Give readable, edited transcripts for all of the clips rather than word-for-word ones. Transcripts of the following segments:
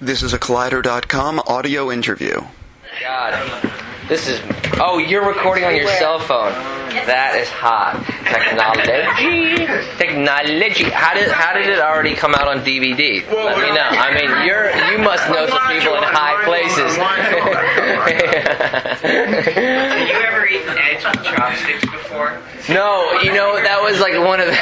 This is a Collider.com audio interview. God, this is... Oh, you're recording on your cell phone. That is hot. Technology. How did it already come out on DVD? Let me know. I mean, you must know some people in high places. Did you ever eat eggs with chopsticks before? No, that was like one of the...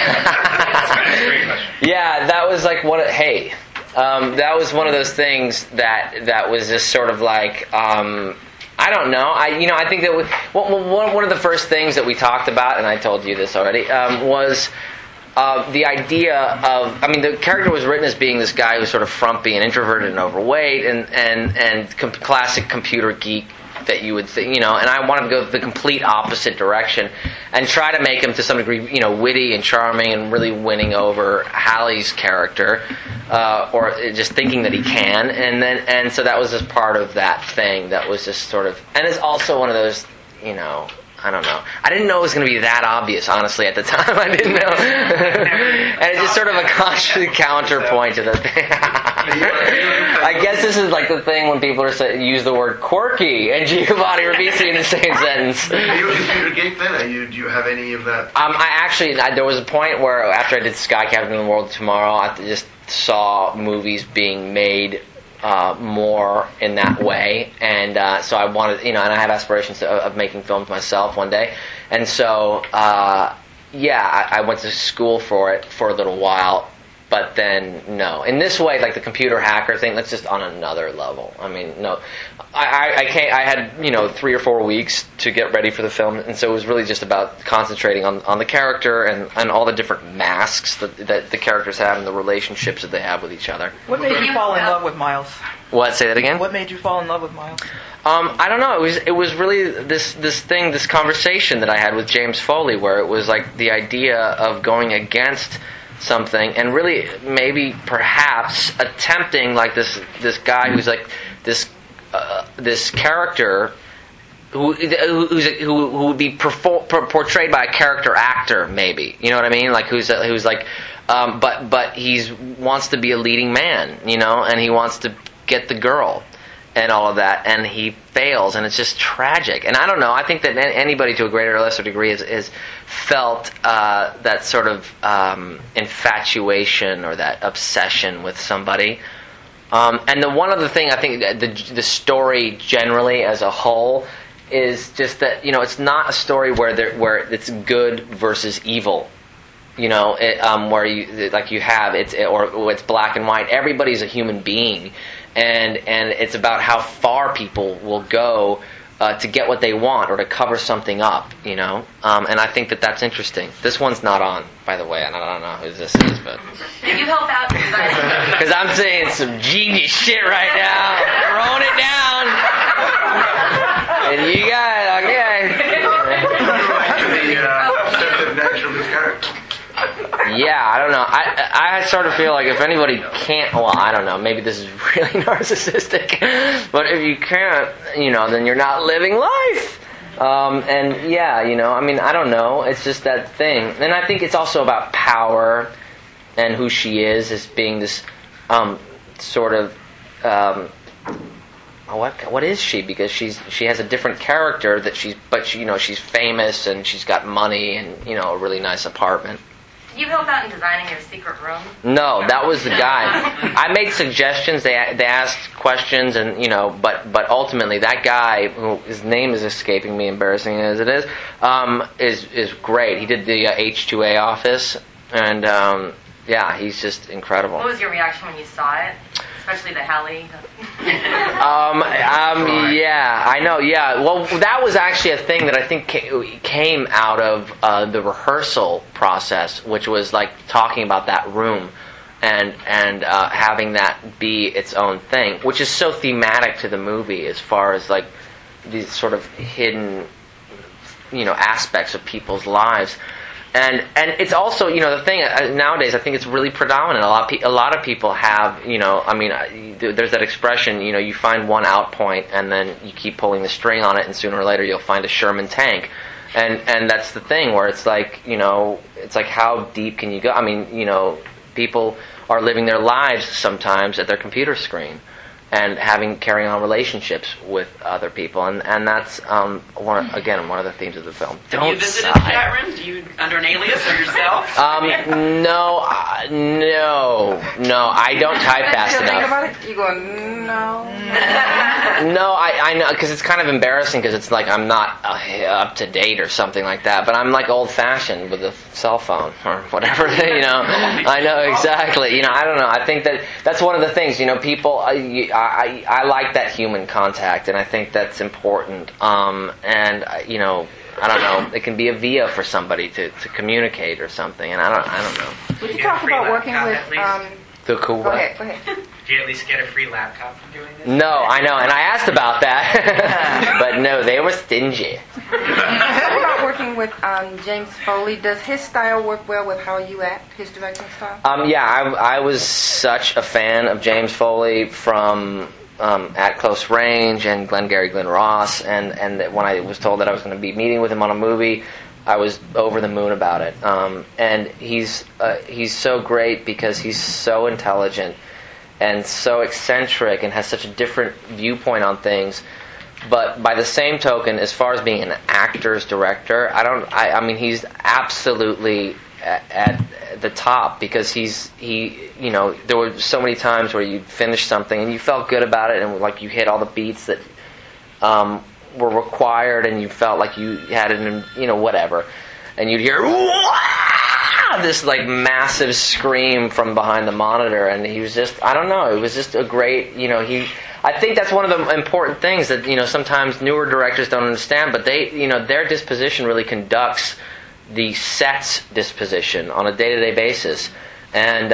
Yeah, that was like one of... Hey... that was one of those things that was just sort of like, I don't know. I think that one of the first things that we talked about, and I told you this already, was the idea of, the character was written as being this guy who's sort of frumpy and introverted and overweight and classic computer geek that you would think, and I wanted to go the complete opposite direction and try to make him to some degree, witty and charming and really winning over Hallie's character, or just thinking that he can, and so that was just part of that thing that was just sort of, and it's also one of those, I don't know. I didn't know it was going to be that obvious, honestly, at the time. I didn't know. And it's just sort of a constant counterpoint to the thing. I guess this is like the thing when people use the word quirky and Giovanni Ribisi in the same sentence. Are you a computer geek then? Do you have any of that? There was a point where after I did Sky Captain in the World Tomorrow, I just saw movies being made more in that way, and so I wanted, and I had aspirations of making films myself one day, and so I went to school for it for a little while, but then no. In this way, like the computer hacker thing, that's just on another level. No, I can't. I had 3 or 4 weeks to get ready for the film, and so it was really just about concentrating on the character and all the different masks that the characters have and the relationships that they have with each other. What made you fall in love with Miles? What? Say that again? What made you fall in love with Miles? I don't know. It was really this conversation that I had with James Foley, where it was like the idea of going against something and really maybe perhaps attempting like this guy who's like this character who would be portrayed by a character actor, maybe, you know what I mean, like who's like but he wants to be a leading man, and he wants to get the girl and all of that, and he fails, and it's just tragic. And I don't know, I think that anybody to a greater or lesser degree has felt that sort of infatuation or that obsession with somebody. And the one other thing, I think the story generally as a whole is just that, it's not a story where it's good versus evil. Where it's black and white. Everybody's a human being, and it's about how far people will go to get what they want or to cover something up, and I think that's interesting. This one's not on, by the way, and I don't know who this is, but Did you help out? because I'm saying some genius shit right now, throwing it down, and you got it, okay. The naturalist character. Yeah, I don't know. I sort of feel like if anybody can't, well, I don't know, maybe this is really narcissistic, but if you can't, then you're not living life. And yeah, I don't know. It's just that thing. And I think it's also about power and who she is as being this sort of what is she? Because she has a different character that she's famous and she's got money and a really nice apartment. Did you help out in designing your secret room? No, that was the guy. I made suggestions. They asked questions, and but ultimately that guy, who his name is escaping me, embarrassing as it is great. He did the H2A office, and he's just incredible. What was your reaction when you saw it, especially the Hallie? Yeah, I know. Yeah, well, that was actually a thing that I think came out of the rehearsal process, which was like talking about that room and having that be its own thing, which is so thematic to the movie as far as like these sort of hidden, aspects of people's lives. And it's also, the thing nowadays, I think it's really predominant. A lot of people have, there's that expression, you find one out point and then you keep pulling the string on it, and sooner or later you'll find a Sherman tank. And that's the thing where it's like, it's like how deep can you go? People are living their lives sometimes at their computer screen. and carrying on relationships with other people, and that's one of the themes of the film. Have Don't you visited sigh. chat rooms? Do you under an alias or yourself? No, I don't type fast Think enough. about it. You go no. No, I know, because it's kind of embarrassing, because it's like I'm not up to date or something like that, but I'm like old-fashioned with a cell phone or whatever, I know, exactly. I don't know. I think that's one of the things, people, I like that human contact, and I think that's important. And, I don't know, it can be a via for somebody to communicate or something, and I don't know. Would you You talk get a free about working laptop with? at least? The cool Go ahead. Do you at least get a free laptop from doing this? No, I know, and I asked about that, but no, they were stingy. Talk about working with James Foley. Does his style work well with how you act? His directing style? Yeah, I was such a fan of James Foley from At Close Range and Glengarry Glen Ross, and when I was told that I was going to be meeting with him on a movie, I was over the moon about it. And he's so great because he's so intelligent and so eccentric and has such a different viewpoint on things. But by the same token, as far as being an actor's director, I mean, he's absolutely at the top, because there were so many times where you'd finish something and you felt good about it, and like you hit all the beats that were required, and you felt like you had it in, whatever, and you'd hear this like massive scream from behind the monitor, and he was just, I don't know, it was just a great, I think that's one of the important things that, sometimes newer directors don't understand, but they, their disposition really conducts the set's disposition on a day-to-day basis. And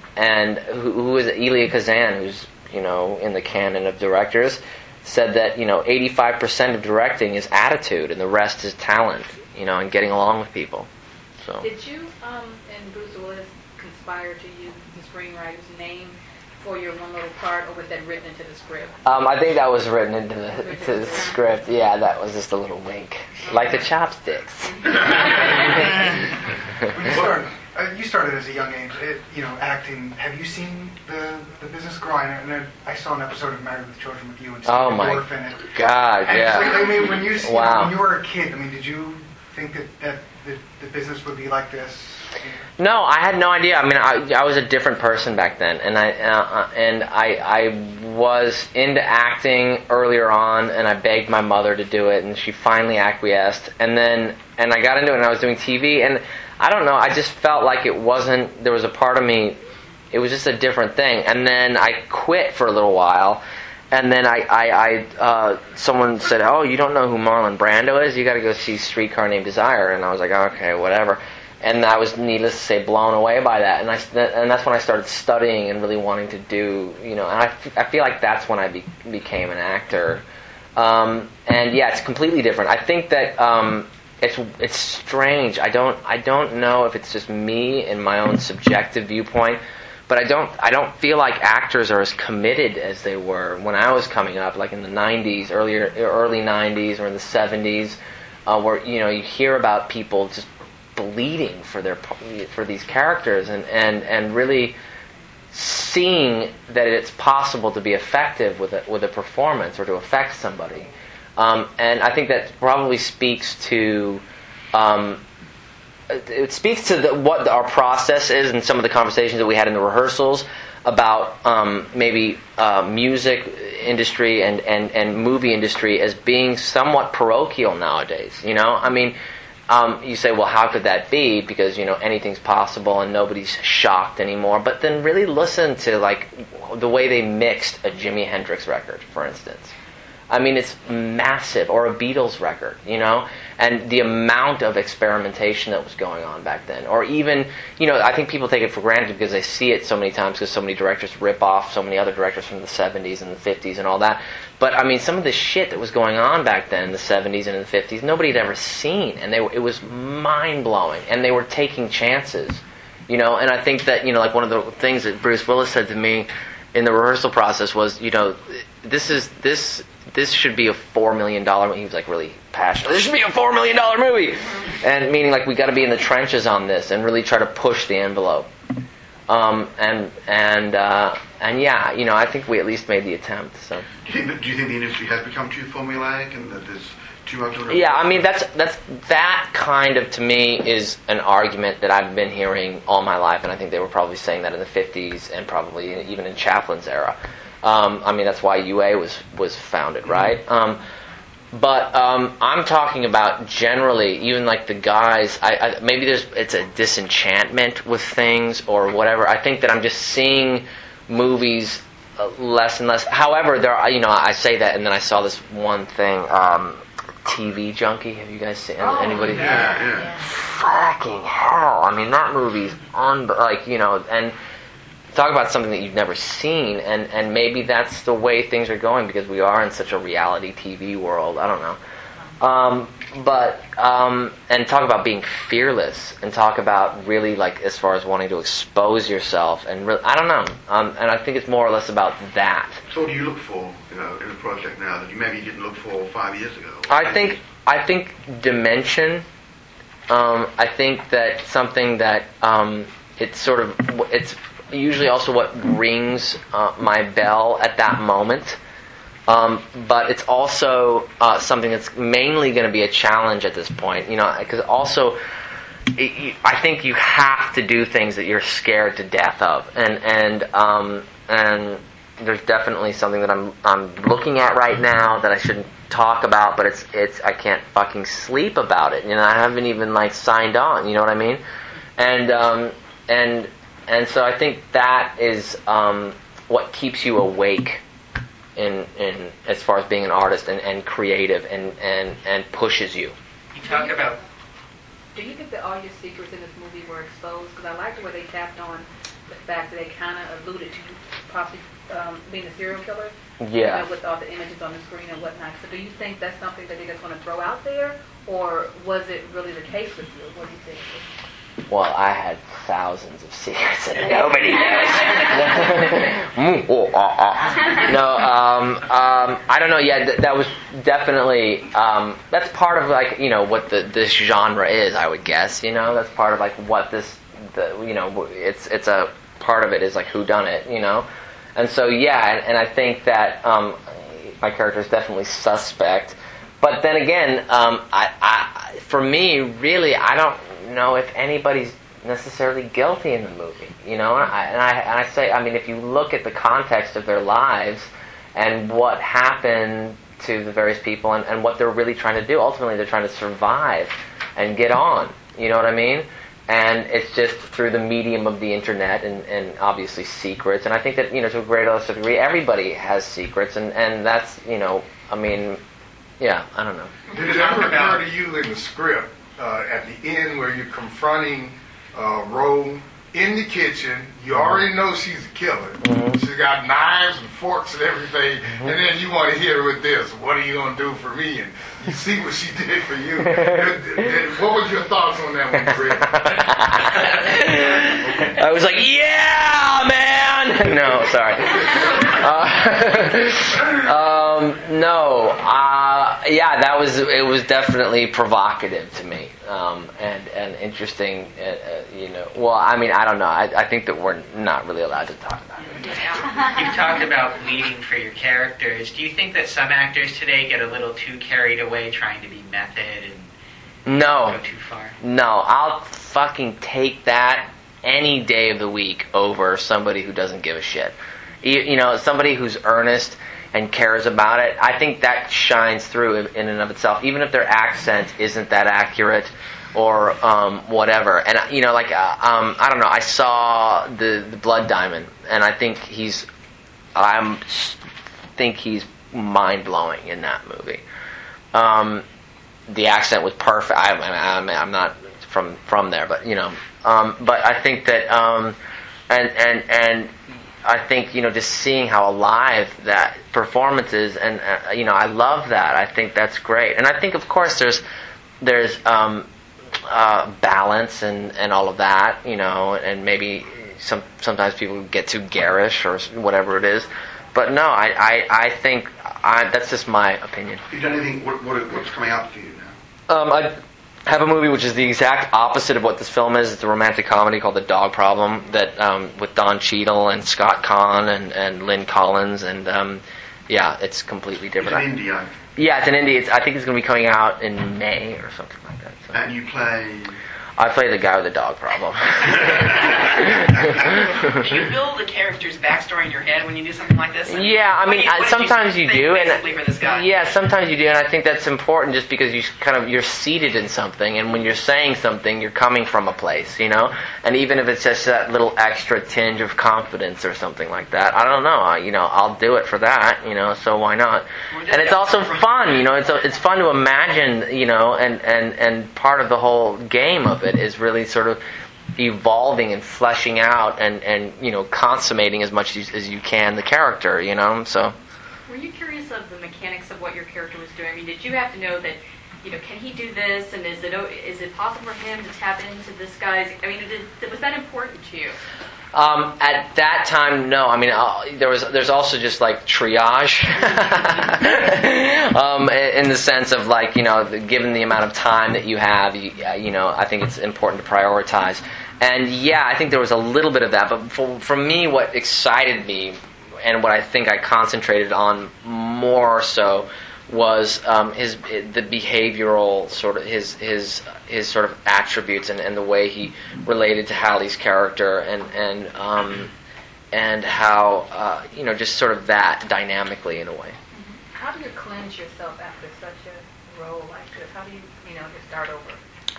who is it? Elia Kazan, who's, in the canon of directors, said that, 85% of directing is attitude and the rest is talent, and getting along with people. So. Did you and Bruce Willis conspire to use the screenwriter's name for your one little part, or was that written into the script? I think that was written into the script. Yeah, that was just a little wink, like the chopsticks. You started as a young age, acting. Have you seen the business grow? And I saw an episode of Married with Children with you, and oh my God, yeah. I mean, when you wow. when you were a kid, did you think that the business would be like this? No, I had no idea. I mean, I was a different person back then, and I was into acting earlier on, and I begged my mother to do it, and she finally acquiesced. And I got into it, and I was doing TV, and I don't know, I just felt like it wasn't. There was a part of me. It was just a different thing, and then I quit for a little while. And then someone said, "Oh, you don't know who Marlon Brando is? You got to go see Streetcar Named Desire." And I was like, "Okay, whatever." And I was, needless to say, blown away by that. And that's when I started studying and really wanting to do, and I feel like that's when I became an actor. And yeah, it's completely different. I think that it's strange. I don't know if it's just me and my own subjective viewpoint. But I don't feel like actors are as committed as they were when I was coming up, like in the 90s, early 90s or in the 70s, where you hear about people just bleeding for these characters and really seeing that it's possible to be effective with a performance or to affect somebody. And I think that probably speaks to what our process is, and some of the conversations that we had in the rehearsals about maybe music industry and movie industry as being somewhat parochial nowadays. I mean, you say, well, how could that be? Because anything's possible and nobody's shocked anymore. But then really listen to like the way they mixed a Jimi Hendrix record, for instance. I mean, it's massive, or a Beatles record, and the amount of experimentation that was going on back then. Or even, I think people take it for granted because they see it so many times because so many directors rip off so many other directors from the 70s and the 50s and all that. But, I mean, some of the shit that was going on back then in the 70s and in the 50s, nobody had ever seen, and it was mind-blowing, and they were taking chances, and I think that, like one of the things that Bruce Willis said to me in the rehearsal process was, this should be a $4 million movie. He was like really passionate. This should be a $4 million movie, and meaning like we got to be in the trenches on this and really try to push the envelope. And yeah, you know, I think we at least made the attempt. So. Do you think the industry has become too formulaic and that there's too much of it? Yeah, I mean that kind of, to me, is an argument that I've been hearing all my life, and I think they were probably saying that in the 50s and probably even in Chaplin's era. I mean, that's why UA was founded, right? But I'm talking about generally, even like the guys. Maybe it's a disenchantment with things or whatever. I think that I'm just seeing movies less and less. However, there are, you know, I say that, and then I saw this one thing, TV Junkie. Have you guys seen anybody? Yeah. Fucking hell! I mean, that movie's like, you know, and talk about something that you've never seen, and maybe that's the way things are going because we are in such a reality TV world. I don't know. And talk about being fearless, and talk about really, like, as far as wanting to expose yourself, and I don't know. And I think it's more or less about that. So what do you look for, you know, in a project now that you maybe didn't look for 5 years ago? I think dimension. I think that something that it's usually also what rings my bell at that moment. But it's also something that's mainly going to be a challenge at this point, you know, because also I think you have to do things that you're scared to death of, and there's definitely something that I'm looking at right now that I shouldn't talk about, but it's I can't fucking sleep about it, you know. I haven't even like signed on, you know what I mean, and so I think that is what keeps you awake in as far as being an artist and creative and pushes you. You talk about. Do you think that all your secrets in this movie were exposed? Because I like the way they tapped on the fact that they kind of alluded to you possibly being a serial killer. Yeah. You know, with all the images on the screen and whatnot. So do you think that's something that they just want to throw out there, or was it really the case with you? What do you think? Well, I had thousands of secrets that nobody knows. No, I don't know. Yeah, that was definitely that's part of, like, you know, what this genre is. I would guess, you know, that's part of like what you know, it's a part of it is like whodunit, you know, and so yeah, and I think that my character is definitely suspect, but then again, I for me, really, I don't know if anybody's necessarily guilty in the movie, you know. And I say, I mean, if you look at the context of their lives and what happened to the various people and what they're really trying to do, ultimately they're trying to survive and get on, you know what I mean? And it's just through the medium of the internet and obviously secrets. And I think that, you know, to a great degree, everybody has secrets, and that's, you know, I mean, yeah, I don't know. Did it ever occur to you in the script at the end where you're confronting Rose in the kitchen? You already know she's a killer. Mm-hmm. She's got knives and forks and everything, mm-hmm. and then you want to hit her with this. What are you going to do for me? And you see what she did for you. What was your thoughts on that one, Fred? I was like, yeah, man! No, sorry. Yeah, it was definitely provocative to me, and interesting, you know. Well, I mean, I don't know. I think that we're not really allowed to talk about it. You've talked about bleeding for your characters. Do you think that some actors today get a little too carried away trying to be method and go too far? No, I'll fucking take that any day of the week over somebody who doesn't give a shit. You know, somebody who's earnest and cares about it. I think that shines through in and of itself, even if their accent isn't that accurate or whatever. And, you know, like, I don't know, I saw the Blood Diamond, and I think he's mind-blowing in that movie. The accent was perfect. I'm not from there, but, you know. But I think that, and I think, you know, just seeing how alive that performance is, and you know, I love that. I think that's great, and I think, of course, there's balance and all of that, you know, and maybe sometimes people get too garish or whatever it is, but no, I think that's just my opinion. Have you done anything? What's coming out for you now? have a movie which is the exact opposite of what this film is. It's a romantic comedy called The Dog Problem that with Don Cheadle and Scott Conn and Lynn Collins, and it's completely different. It's in India. Yeah, it's in India. I think it's going to be coming out in May or something like that. So. And you play... I play the guy with the dog problem. Do you build the character's backstory in your head when you do something like this? Yeah, I mean, sometimes you do, basically for this guy? Yeah, sometimes you do, and I think that's important just because you're seated in something, and when you're saying something, you're coming from a place, you know. And even if it's just that little extra tinge of confidence or something like that, I don't know, I'll do it for that, So why not? And it's also fun, It's fun to imagine, and part of the whole game of it is really sort of evolving and fleshing out and consummating as much as you can the character, so. Were you curious of the mechanics of what your character was doing? I mean, did you have to know that, can he do this, and is it possible for him to tap into this guy's, was that important to you? At that time, no. I mean, there's also just like triage, in the sense of like, given the amount of time that you have, I think it's important to prioritize. And yeah, I think there was a little bit of that. But for me, what excited me, and what I think I concentrated on more so, was the behavioral sort of his sort of attributes and the way he related to Hallie's character and how just sort of that dynamically in a way. How do you cleanse yourself after such a role like this? How do you just start over?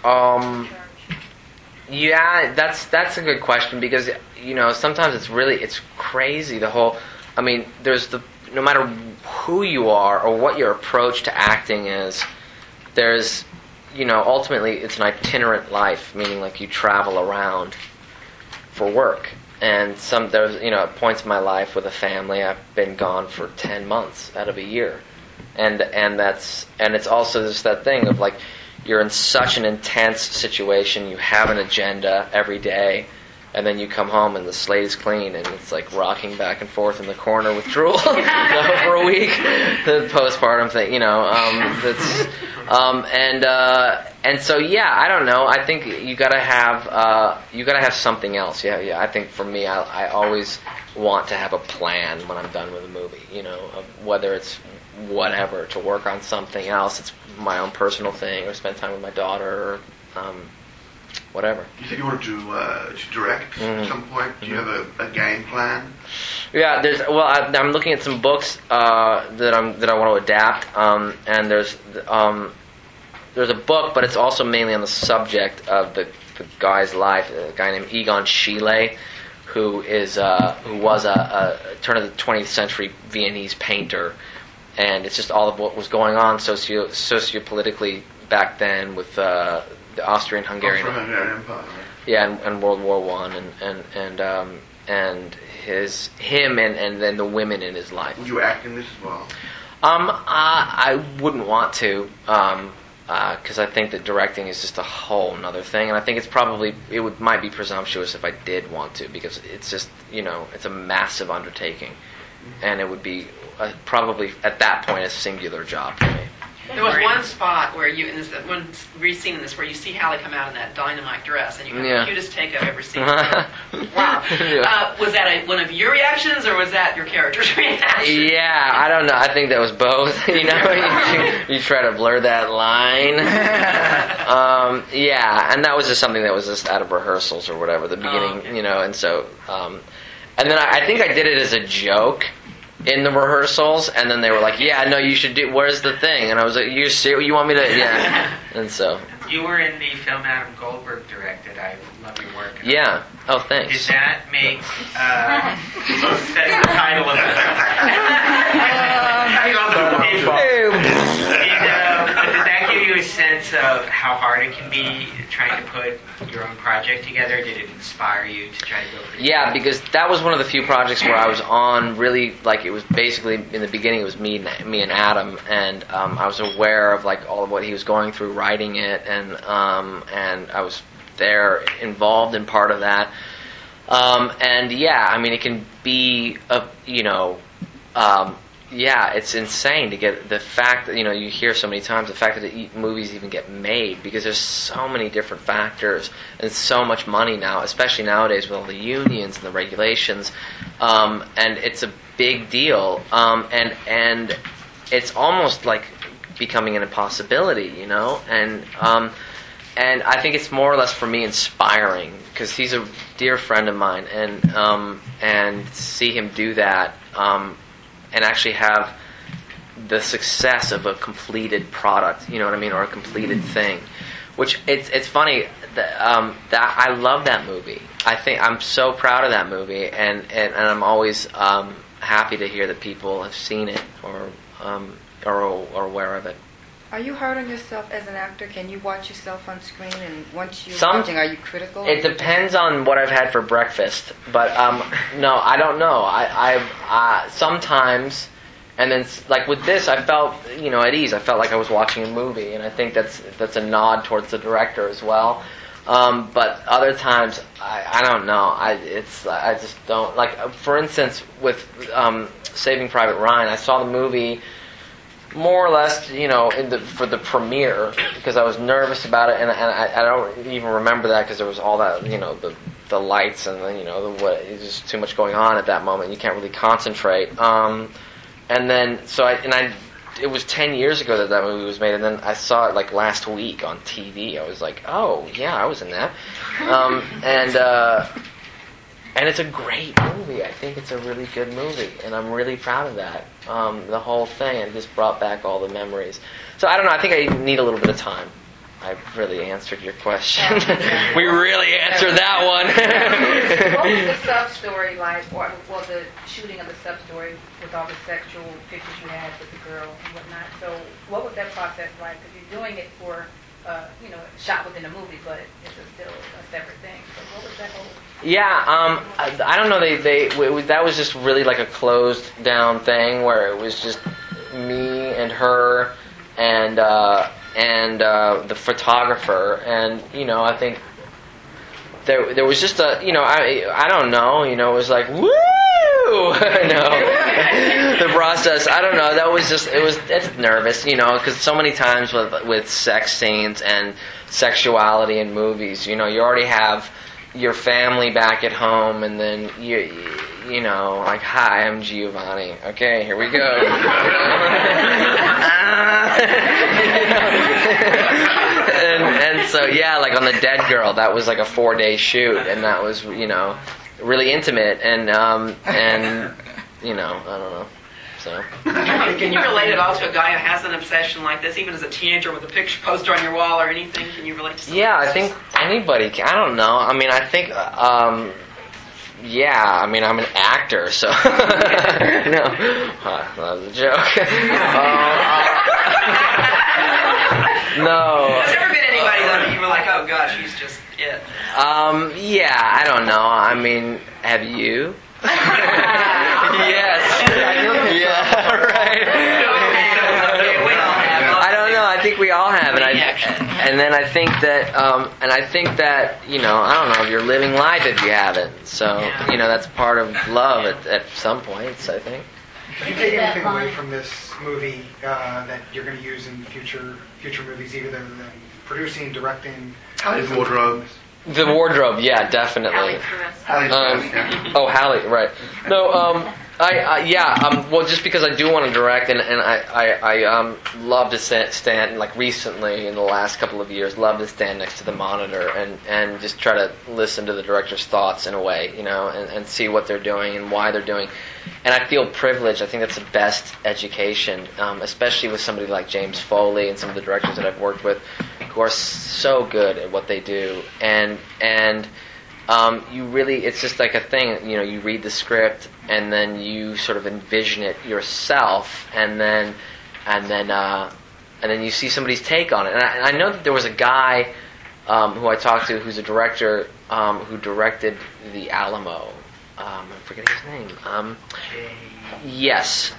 Yeah, that's a good question because sometimes it's crazy the whole. I mean, no matter who you are or what your approach to acting is, there's, ultimately it's an itinerant life, meaning like you travel around for work. And there's, points in my life with a family, I've been gone for 10 months out of a year. And it's also just that thing of like, you're in such an intense situation, you have an agenda every day, and then you come home and the slate is clean, and it's like rocking back and forth in the corner with drool for a week. The postpartum thing, and so yeah, I don't know. I think you gotta have something else. Yeah. I think for me, I always want to have a plan when I'm done with a movie. Of whether it's whatever to work on something else. It's my own personal thing, or spend time with my daughter, or whatever. You said you wanted to direct at some point. Do you have a game plan? Yeah, I'm looking at some books that I want to adapt, and there's a book, but it's also mainly on the subject of the guy's life. A guy named Egon Schiele, who was a turn of the 20th century Viennese painter, and it's just all of what was going on sociopolitically back then with the Austrian-Hungarian Empire, right? Yeah, and World War I, and him and then the women in his life. Would you act in this as well? I wouldn't want to, because I think that directing is just a whole nother thing, and I think might be presumptuous if I did want to, because it's just it's a massive undertaking, and it would be probably at that point a singular job for me. There was one spot where one scene in this where you see Hallie come out in that dynamite dress, and you have the cutest take I've ever seen. Wow. Yeah. Was that one of your reactions, or was that your character's reaction? Yeah, I don't know. I think that was both. You try to blur that line. Yeah, and that was just something that was just out of rehearsals or whatever, the beginning, okay. And so, and then I think I did it as a joke in the rehearsals, and then they were like, "Yeah, no, you should do. Where's the thing?" And I was like, "You serious? You want me to?" Yeah. And so you were in the film Adam Goldberg directed. I love your work. Yeah. Oh, thanks. Did that make that's the title of Did that give you a sense of how hard it can be trying to put your own project together? Did it inspire you to try to go for it? Yeah, because that was one of the few projects where I was on really, like, it was basically, in the beginning it was me and Adam, and I was aware of, like, all of what he was going through writing it, and I was there involved in part of that. And yeah, I mean, it can be, yeah, it's insane to get the fact that, you hear so many times the fact that movies even get made, because there's so many different factors and so much money now, especially nowadays with all the unions and the regulations, and it's a big deal, and it's almost like becoming an impossibility, and I think it's more or less for me inspiring, because he's a dear friend of mine, and see him do that, and actually have the success of a completed product, you know what I mean, or a completed thing. Which it's funny that I love that movie. I think I'm so proud of that movie, and I'm always happy to hear that people have seen it or aware of it. Are you hard on yourself as an actor? Can you watch yourself on screen, and once you're watching, are you critical? It depends on what I've had for breakfast, but no, I don't know. I sometimes, and then like with this, I felt at ease. I felt like I was watching a movie, and I think that's a nod towards the director as well. But other times, I don't know. I just don't like. For instance, with Saving Private Ryan, I saw the movie more or less, for the premiere, because I was nervous about it, and I don't even remember that because there was all that, the lights and there's just too much going on at that moment. You can't really concentrate. And then it was 10 years ago that movie was made, and then I saw it like last week on TV. I was like, oh yeah, I was in that, and it's a great movie. I think it's a really good movie, and I'm really proud of that. The whole thing, and just brought back all the memories. So I don't know, I think I need a little bit of time. I really answered your question. We really answered that one. What was the sub-story like, or the shooting of the sub-story with all the sexual pictures you had with the girl and whatnot? So what was that process like? Because you're doing it for, shot within a movie, but it's still a separate thing. So what was that whole... Yeah, I don't know. That was just really like a closed down thing where it was just me and her and the photographer, and I think there was just a I don't know, it was like woo, the process. I don't know. That was just it's nervous, because so many times with sex scenes and sexuality in movies, you already have your family back at home, and then you like, hi, I'm Giovanni. Okay, here we go. and so yeah, like on the Dead Girl, that was like a 4-day shoot, and that was really intimate, and I don't know. So. Can you relate at all to a guy who has an obsession like this, even as a teenager, with a picture poster on your wall or anything? Can you relate to something? Yeah, I think anybody can. I don't know. I mean, I think, I'm an actor, so... No. That was a joke. No. Has there ever been anybody that you were like, oh gosh, he's just it? Yeah, I don't know. I mean, have you? Yes. Yeah, right. I don't know. I think we all have, and then I think that, I don't know if you're living life if you haven't. So, that's part of love at some points, I think. Did you take anything away from this movie that you're going to use in future movies, either than producing, directing? Halley's wardrobe. The wardrobe, yeah, definitely. Halle, right. No, well, just because I do want to direct, and I love to stand, like recently in the last couple of years, love to stand next to the monitor and just try to listen to the director's thoughts in a way, and see what they're doing and why they're doing. And I feel privileged. I think that's the best education, especially with somebody like James Foley and some of the directors that I've worked with, who are so good at what they do. And you really, it's just like a thing, you read the script and then you sort of envision it yourself, and then you see somebody's take on it. And I know that there was a guy who I talked to who's a director who directed The Alamo. I'm forgetting his name. Yes.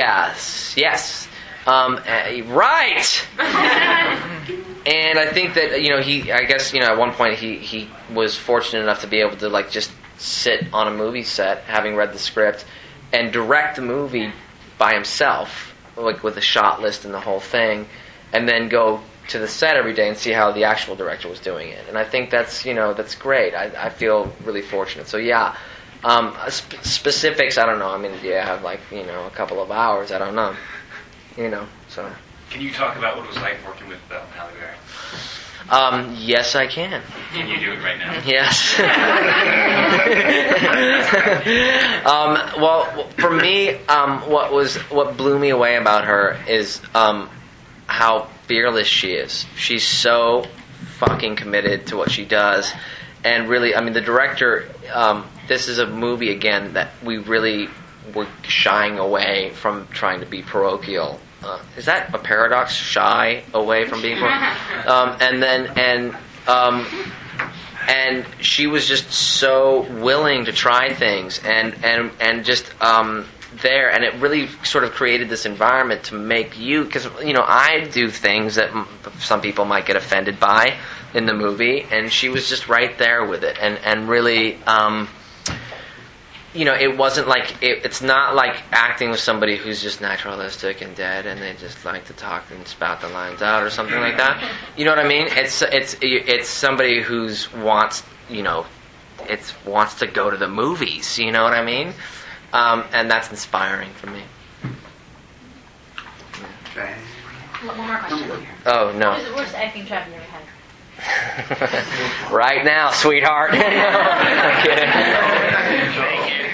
Right. And I think that at one point he was fortunate enough to be able to like just sit on a movie set, having read the script, and direct the movie by himself, like with a shot list and the whole thing, and then go to the set every day and see how the actual director was doing it. And I think that's great. I feel really fortunate. So yeah, specifics, I don't know. I mean, I have like, a couple of hours. I don't know. So. Can you talk about what it was like working with Halle Berry? Yes, I can. Can you do it right now? Yes. Well, for me, what blew me away about her is how fearless she is. She's so fucking committed to what she does, and really, I mean, the director. This is a movie again that we really were shying away from trying to be parochial. Is that a paradox? Shy away from being parochial, and she was just so willing to try things and just there, and it really sort of created this environment to make you, because I do things that some people might get offended by in the movie, and she was just right there with it, and really. It wasn't like it's not like acting with somebody who's just naturalistic and dead, and they just like to talk and spout the lines out or something like that. You know what I mean? It's somebody who's wants to go to the movies. You know what I mean? And that's inspiring for me. One more question. Oh no. What's the worst acting job you ever had? Right now, sweetheart. No, I'm kidding.